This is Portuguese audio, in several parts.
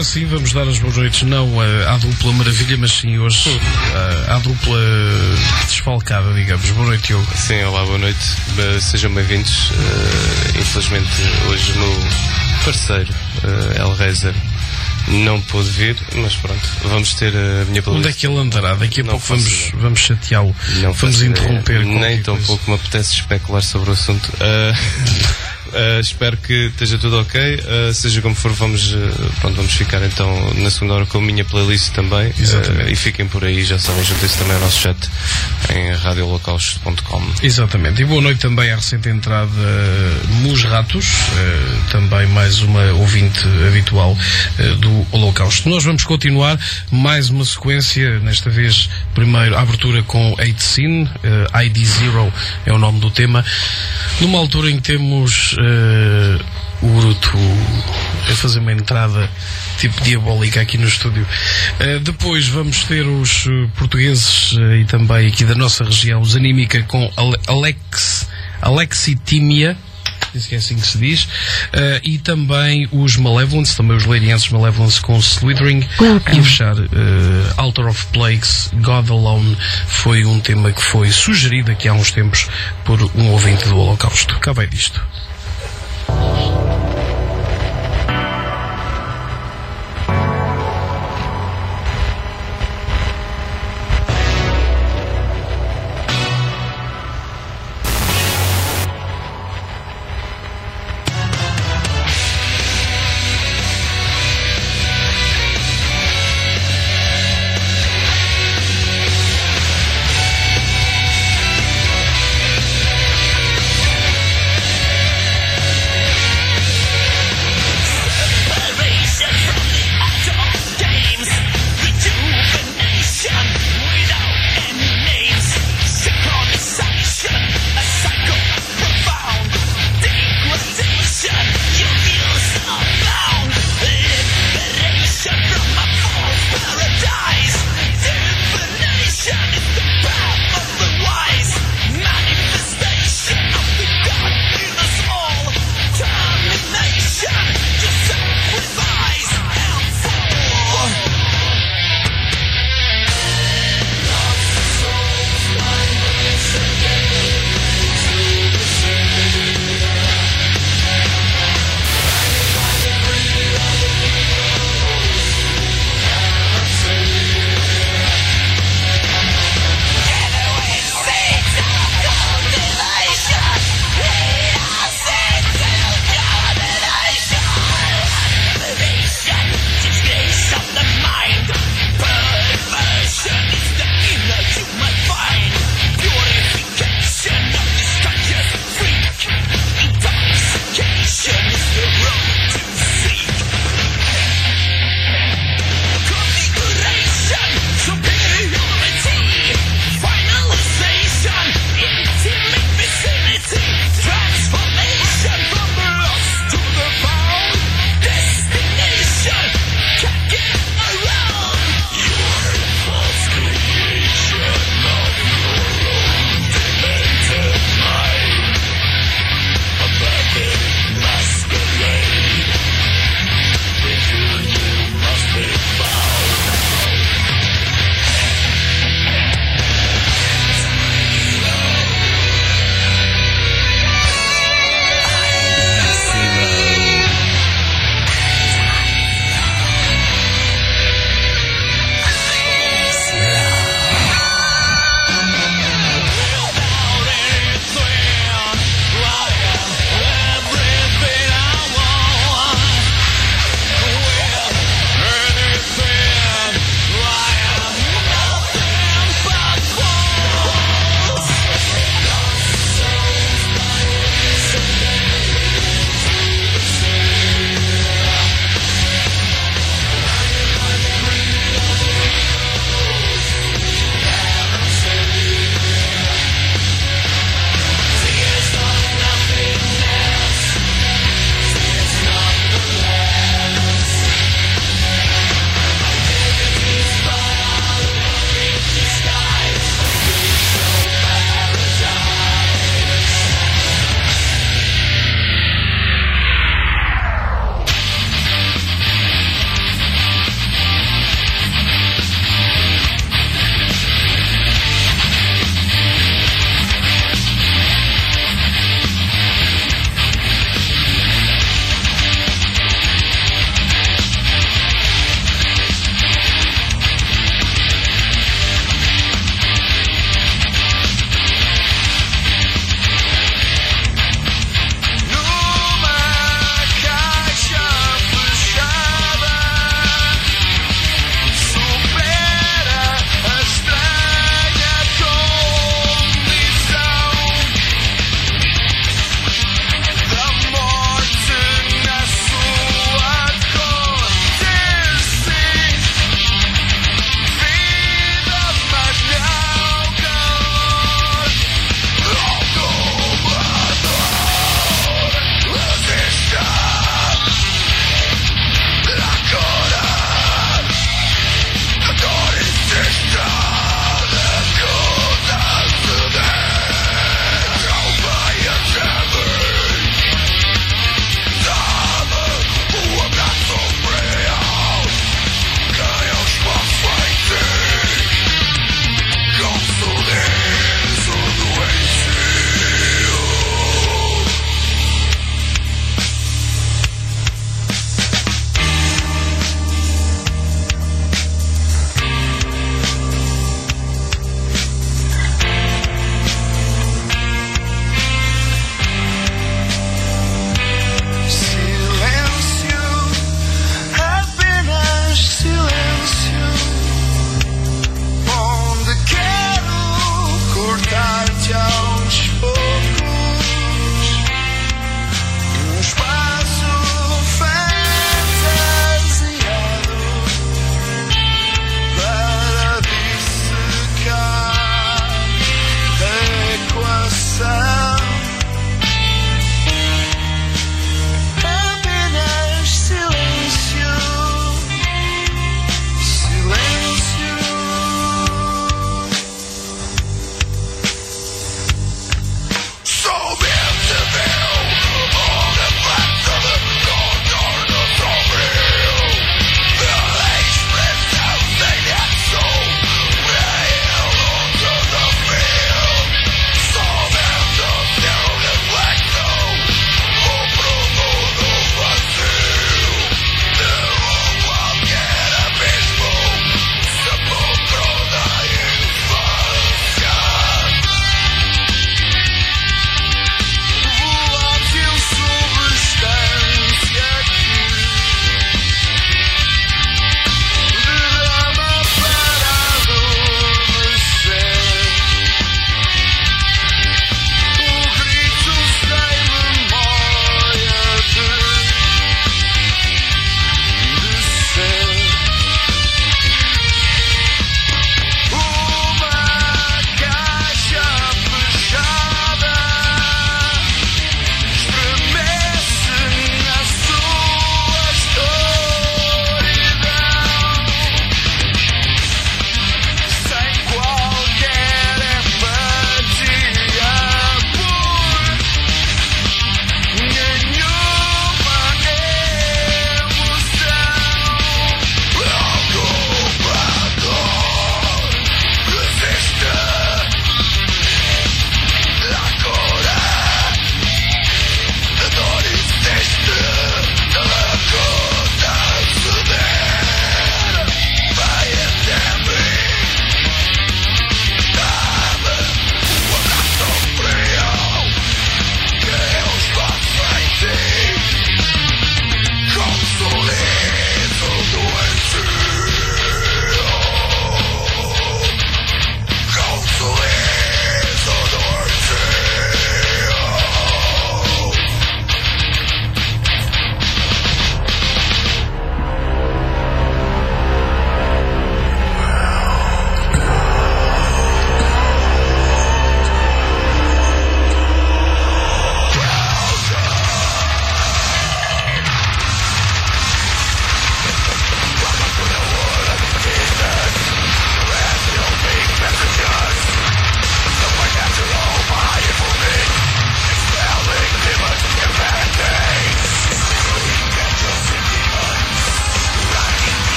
agora sim vamos dar as boas noites, não à dupla maravilha, mas sim hoje à dupla desfalcada, digamos. Boa noite, Diogo. Sim, olá, boa noite. Sejam bem-vindos. Infelizmente, hoje o meu parceiro, Hellraiser, não pôde vir, mas pronto, vamos ter a minha playlist. Onde é que ele andará? Daqui a pouco vamos chateá-lo. Vamos interromper. Nem tão pouco me apetece especular sobre o assunto. Espero que esteja tudo ok. Seja como for, vamos ficar então na segunda hora com a minha playlist também. E fiquem por aí, já sabem, juntem-se também ao nosso chat em radiolocausto.com. Exatamente. E boa noite também à recente entrada Mus Ratos, também mais uma ouvinte habitual do Holocausto. Nós vamos continuar mais uma sequência, nesta vez primeiro a abertura com 8sin, ID Zero é o nome do tema, numa altura em que temos o Bruto a fazer uma entrada tipo diabólica aqui no estúdio. Depois vamos ter os portugueses e também aqui da nossa região, os Anímica, com Alexitimia, penso que é assim que se diz, e também os Malevolence, também os leirienses Malevolence com Slithering. E a fechar, Altar of Plagues, God Alone, foi um tema que foi sugerido aqui há uns tempos por um ouvinte do Holocausto. Cá vai disto.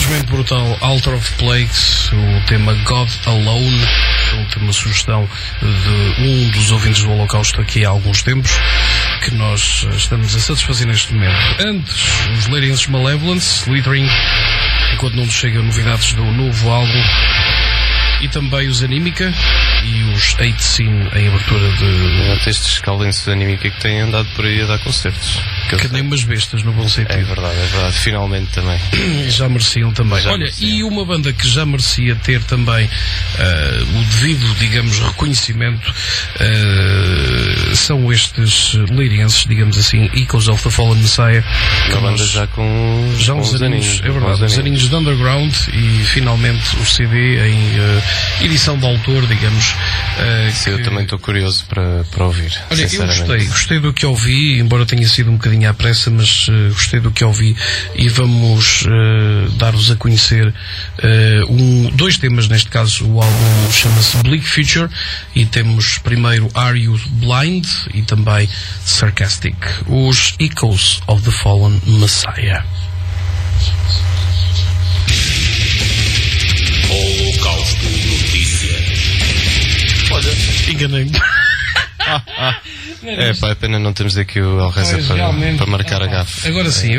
Simplesmente brutal. Altar of Plagues, o tema God Alone, uma sugestão de um dos ouvintes do Holocausto aqui há alguns tempos, que nós estamos a satisfazer neste momento. Antes, os Larians Malevolence, Slithering, enquanto não nos chegam novidades do novo álbum, e também os Anímica e os 8 Scene em abertura de... Estes Caldenses Anímica que têm andado por aí a dar concertos. Que nem umas bestas, no bom sentido. É verdade, finalmente também. E já mereciam também. Já Olha, mereciam. E uma banda que já merecia ter também o devido, digamos, reconhecimento são estes lirienses, digamos assim, Echoes of the Fallen Messiah. Uma banda já com uns aninhos, é verdade, uns aninhos de underground, e finalmente o CD em edição de autor, digamos. Sim, eu também estou curioso para ouvir. Olha, eu gostei do que ouvi, embora tenha sido um bocadinho à pressa, mas gostei do que ouvi, e vamos dar-vos a conhecer dois temas. Neste caso o álbum chama-se Bleak Future, e temos primeiro Are You Blind e também Sarcastic, os Echoes of the Fallen Messiah. Holocausto Notícias. Olha, enganei-me. É pena não temos aqui o El Reza para marcar a gafe. Agora sim.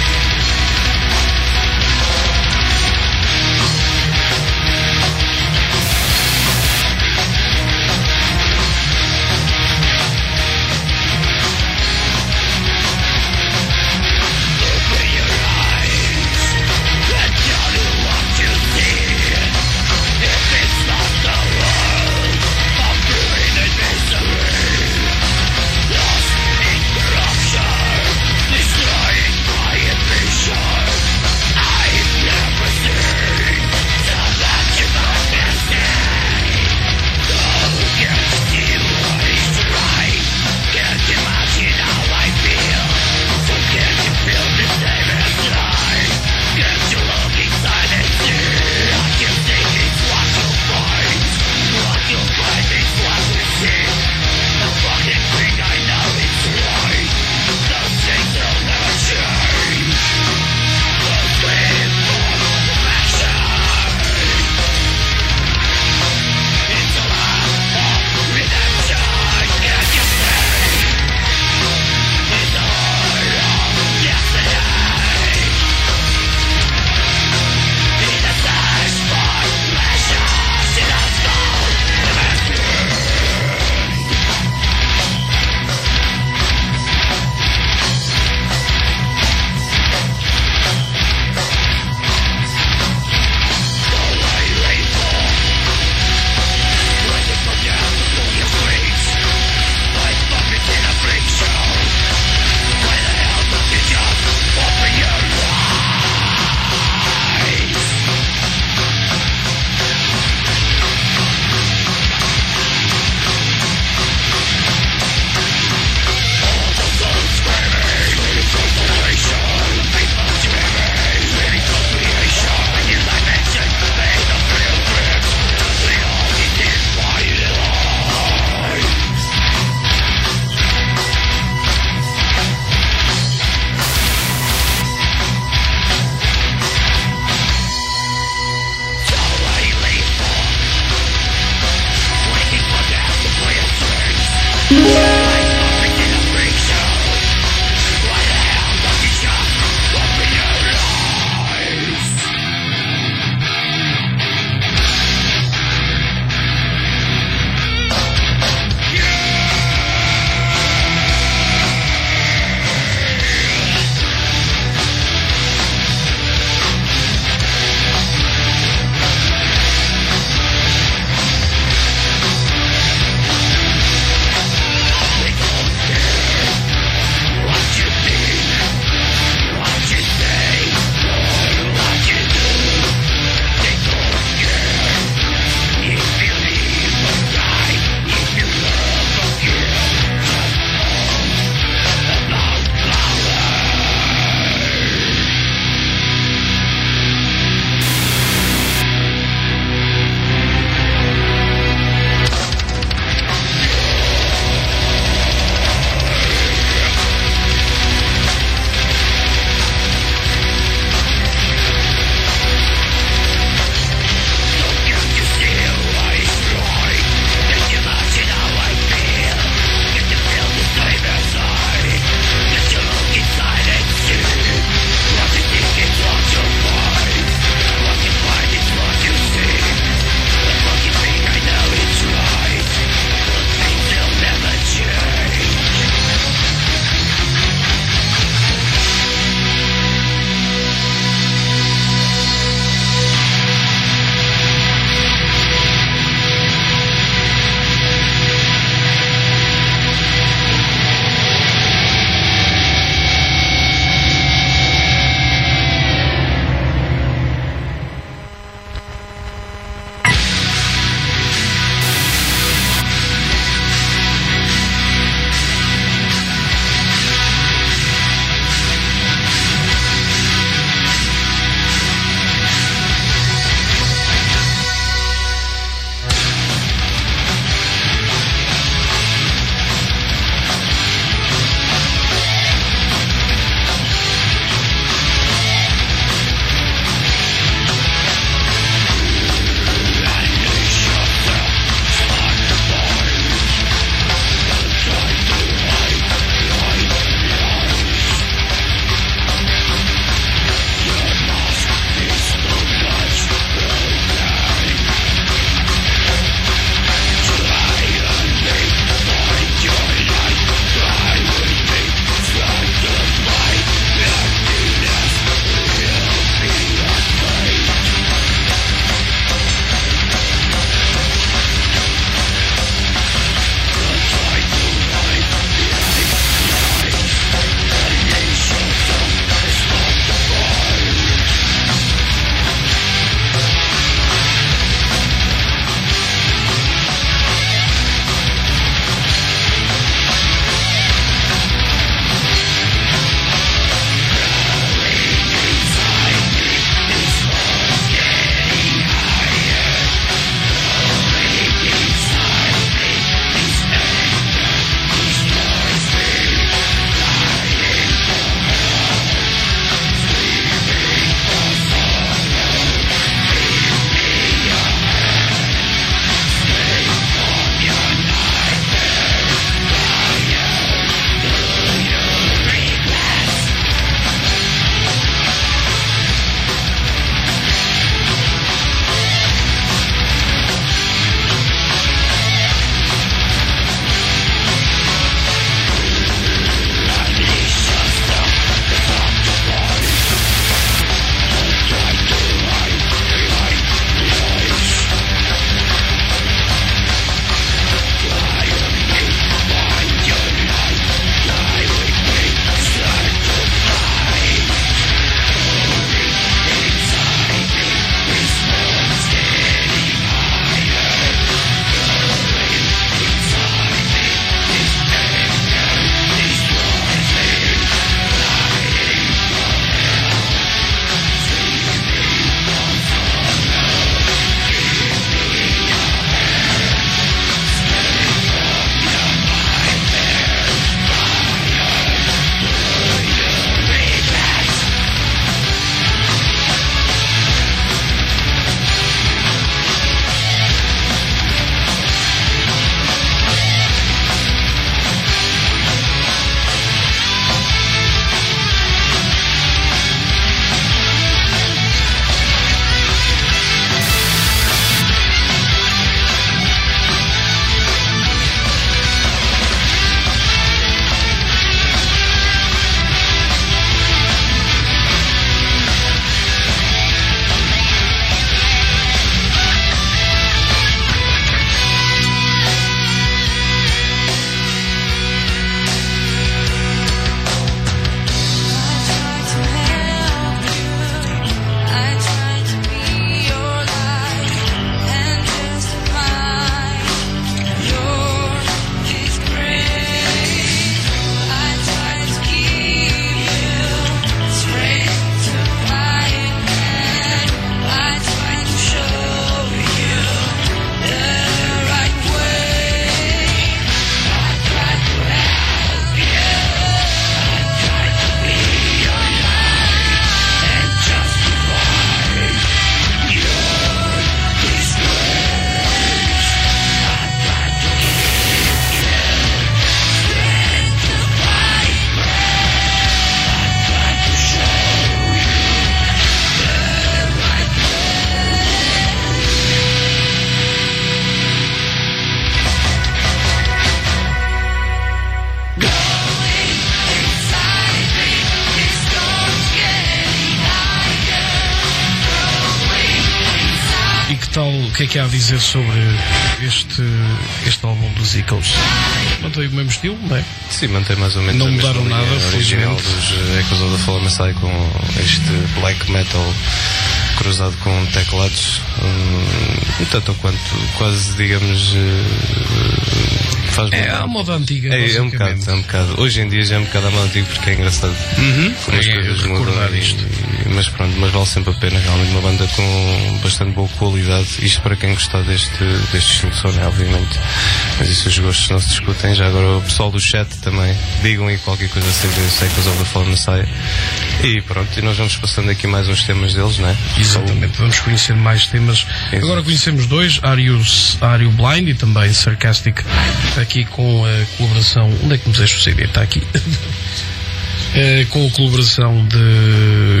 que é que há a dizer sobre este álbum dos Echoes? Mantém o mesmo estilo, não é? Sim, mantém mais ou menos. Não a mudaram mesma nada, linha original dos Echoes of the Fallen Messiah, com este black metal cruzado com teclados, tanto quanto quase, digamos, faz a moda antiga, é um bocado. Hoje em dia já é um bocado a moda antiga, porque é engraçado como as coisas mudam. Mas pronto, mas vale sempre a pena, realmente uma banda com bastante boa qualidade. Isto para quem gostar deste estilo de som, né, obviamente. Mas isso, os gostos não se discutem. Já agora o pessoal do chat também, digam aí qualquer coisa sobre os Echoes of the Fallen Messiah. E pronto, e nós vamos passando aqui mais uns temas deles, não é? Exatamente, vamos conhecer mais temas. Exato. Agora conhecemos dois, Are You Blind e também Sarcastic, aqui com a colaboração. Onde é que me deixo o CD? Está aqui. Com a colaboração de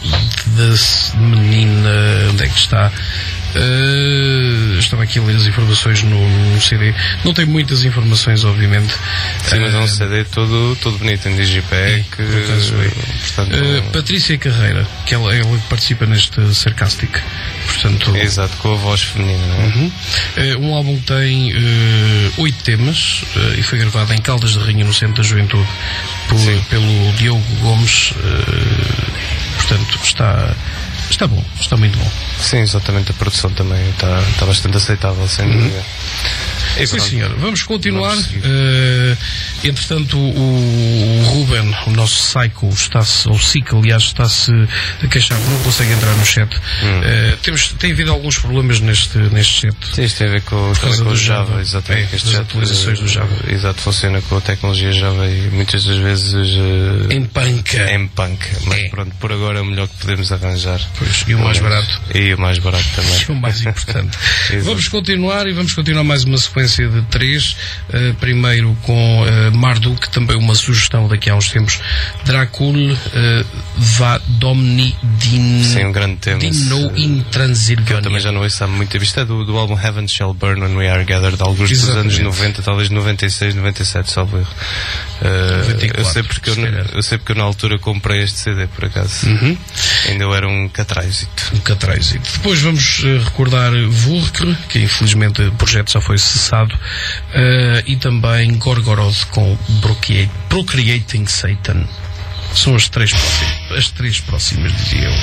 menina. Onde é que está? Estava aqui a ler as informações no CD. Não tem muitas informações, obviamente. Sim, mas é um CD todo bonito em Digipack. Patrícia Carreira, que ela participa neste Sarcastic. Portanto, exato, com a voz feminina, não é? Um álbum que tem 8 temas e foi gravado em Caldas de Rainha, no Centro da Juventude, pelo Diogo Gomes. Portanto, está bom, está muito bom. Sim, exatamente, a produção também está bastante aceitável, sem dúvida. Sim, senhor. Vamos continuar. Entretanto, o Ruben, o nosso Psycho, aliás, está-se a queixar, não consegue entrar no chat. Tem havido alguns problemas neste chat. Sim, isto tem a ver com o Java, exatamente. As atualizações do Java. Exato, funciona com a tecnologia Java e muitas das vezes empanca. Mas pronto, por agora é o melhor que podemos arranjar. Pois, e o mais barato. E o mais barato também. É o mais importante. Vamos continuar mais uma sequência de 3. Primeiro com Marduk, também uma sugestão daqui a uns tempos. Dracul va Domni din. Sim, um grande tema. Dino in Transilvania. Que eu também já não ouço há muito. Isto é do álbum Heaven Shall Burn When We Are Gathered, alguns dos anos 90, talvez 96, 97, salvo erro. 94, eu sei porque eu na altura comprei este CD, por acaso. Ainda eu era um catraizito. Depois vamos recordar Vulcre, que infelizmente o projeto já foi cessado, e também Gorgoroth com Procreating Satan. São as três próximas, dizia eu.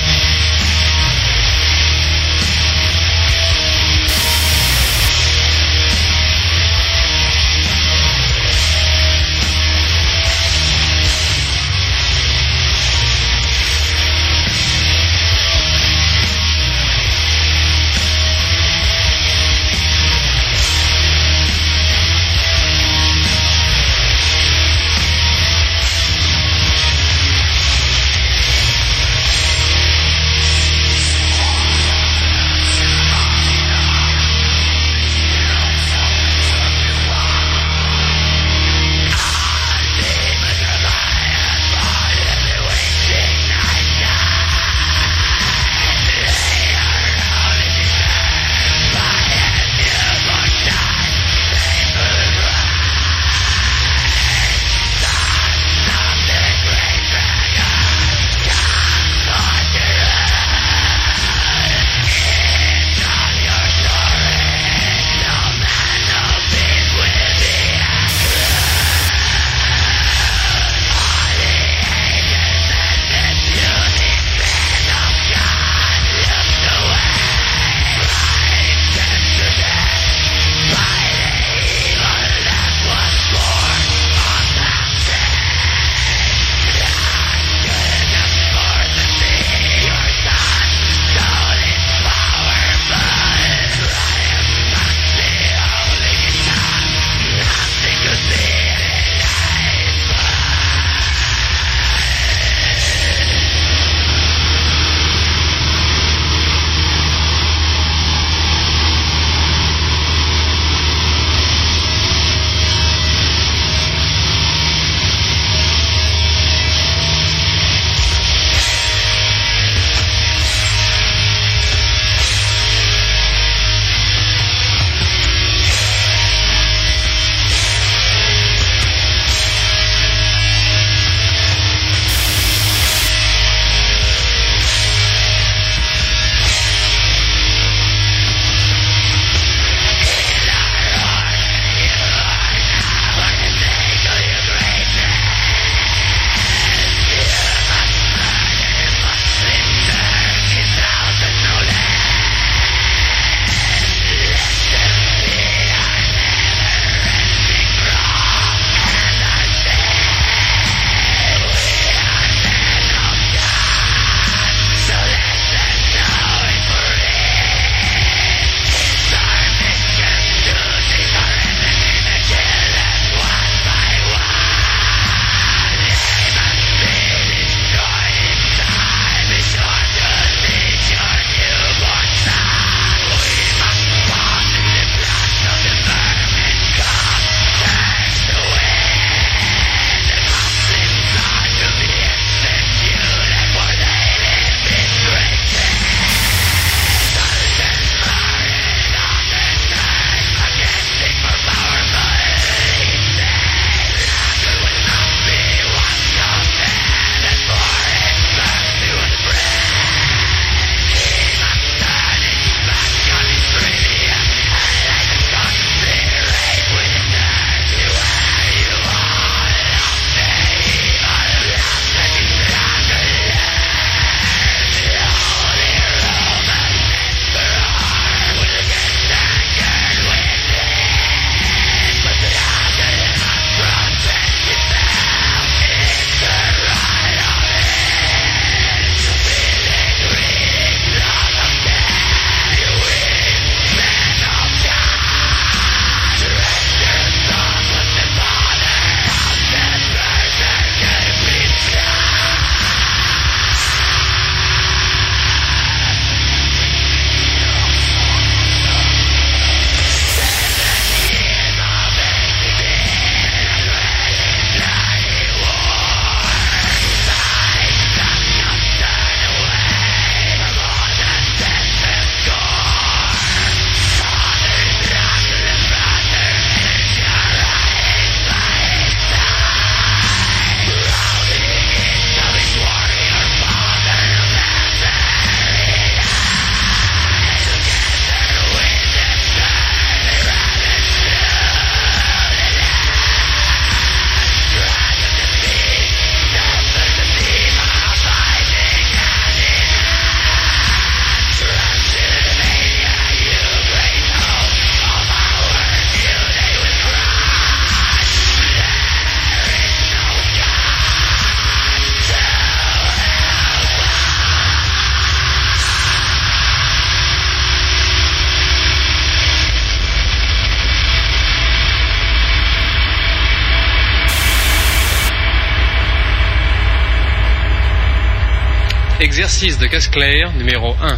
Exercice de casse-clair numéro 1.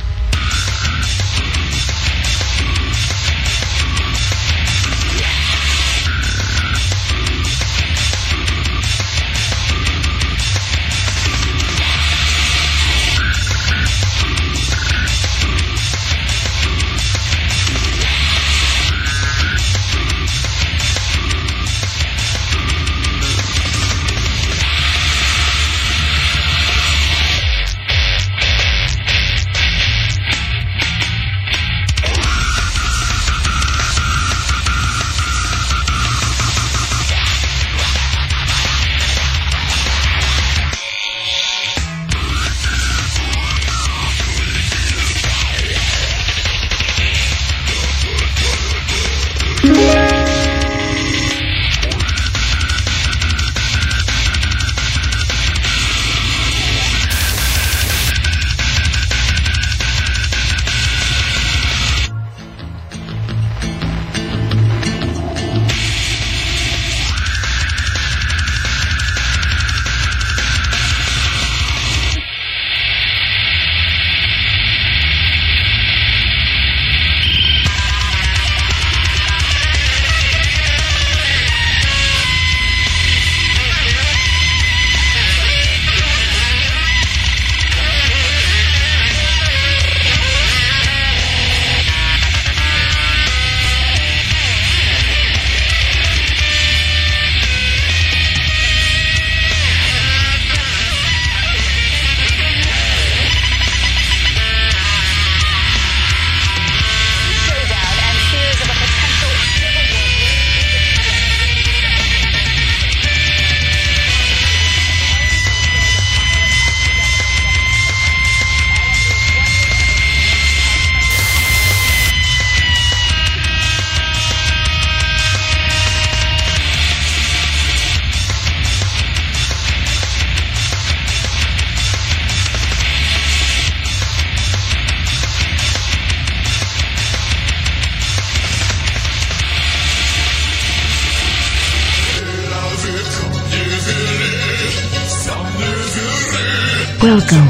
Welcome.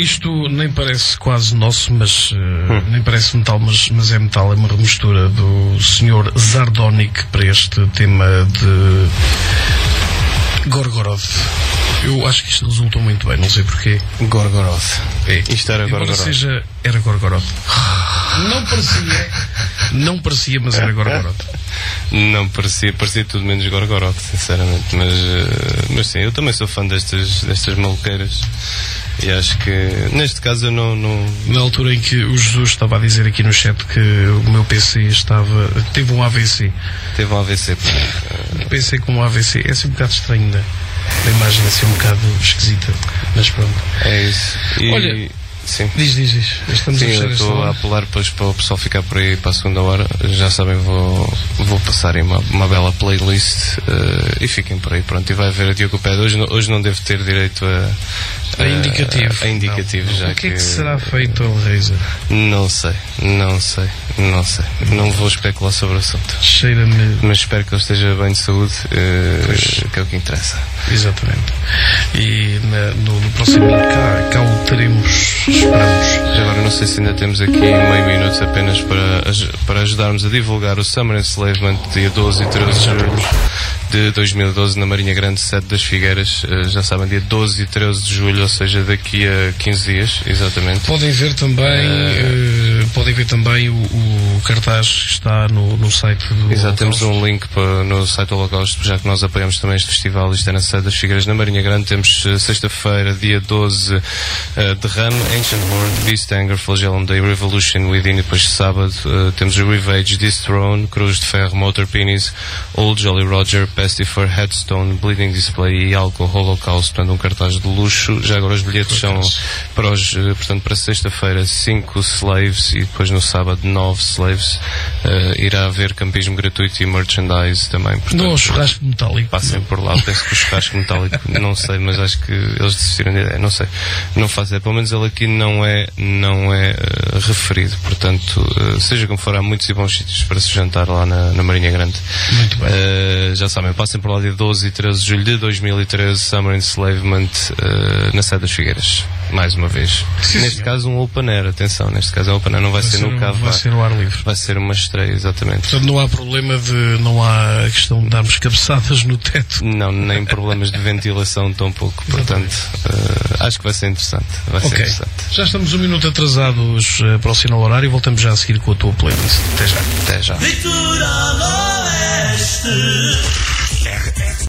Isto nem parece quase nosso, mas nem parece metal, mas é metal. É uma remistura do Sr. Zardonic para este tema de Gorgoroth. Eu acho que isto resultou muito bem, não sei porquê. Gorgoroth. É. Isto era Gorgoroth. Era Gorgoroth. Não parecia, mas era Gorgoroth. Não parecia tudo menos Gorgoroth, sinceramente. Mas sim, eu também sou fã destas maluqueiras. E acho que neste caso eu não... Na altura em que o Jesus estava a dizer aqui no chat que o meu PC teve um AVC. Teve um AVC. PC com um AVC é assim um bocado estranho, né? A imagem é assim um bocado esquisita, mas pronto. É isso. Olha, sim. Diz. Estamos sim, eu estou a apelar depois para o pessoal ficar por aí para a segunda hora. Já sabem, vou passar aí uma bela playlist e fiquem por aí, pronto. E vai haver a Diogo Pé. Hoje não devo ter direito a indicativo. A indicativo, já o que é que será feito ao Razer? Não sei. Não vou especular sobre o assunto. Cheira-me. Mas espero que ele esteja bem de saúde, que é o que interessa. Exatamente. E no próximo cá o teremos, esperamos. Já agora não sei se ainda temos aqui meio minuto apenas para ajudarmos a divulgar o Summer Enslavement dia 12 e 13 de julho de 2012 na Marinha Grande, sede das Figueiras. Já sabem, dia 12 e 13 de julho, ou seja, daqui a 15 dias, exatamente. Podem ver também o cartaz que está no site do Exato, temos um link no site do Holocausto, já que nós apoiamos também este festival. Isto é na sede das Figueiras, na Marinha Grande. Temos sexta-feira, dia 12, Derrame, Ancient Horde, Beast Anger, Flagellum Day, Revolution Within, e depois sábado temos o Revage, Dethrone, Cruz de Ferro, Motor Penis, Old Jolly Roger, Pestifer, Headstone, Bleeding Display e Alcohol Holocaust. Portanto, um cartaz de luxo. Já agora os bilhetes são para sexta-feira 5 slaves e depois no sábado 9 slaves. Irá haver campismo gratuito e merchandise também. Portanto, não, o churrasco metálico. Passem por lá. Penso que o churrasco metálico, não sei, mas acho que eles desistiram de ideia. Não sei. Não faço ideia. Pelo menos ele aqui não é referido. Portanto, seja como for, há muitos e bons sítios para se jantar lá na Marinha Grande. Muito bem. Já sabem, passem por lá dia 12 e 13 de julho de 2013, Summer Enslavement, na sede das Figueiras. Mais uma vez. Sim, neste caso um open air, atenção, neste caso é um open air, não vai ser no cavo. Vai ser no ar livre. Vai ser uma estreia, exatamente. Portanto, não há problema não há a questão de darmos cabeçadas no teto. Não, nem problemas de ventilação tão pouco. Portanto, acho que vai ser interessante. Vai ser interessante. Já estamos um minuto atrasados para o sinal horário e voltamos já a seguir com a tua playlist. Até já. Até já. Litoral Oeste.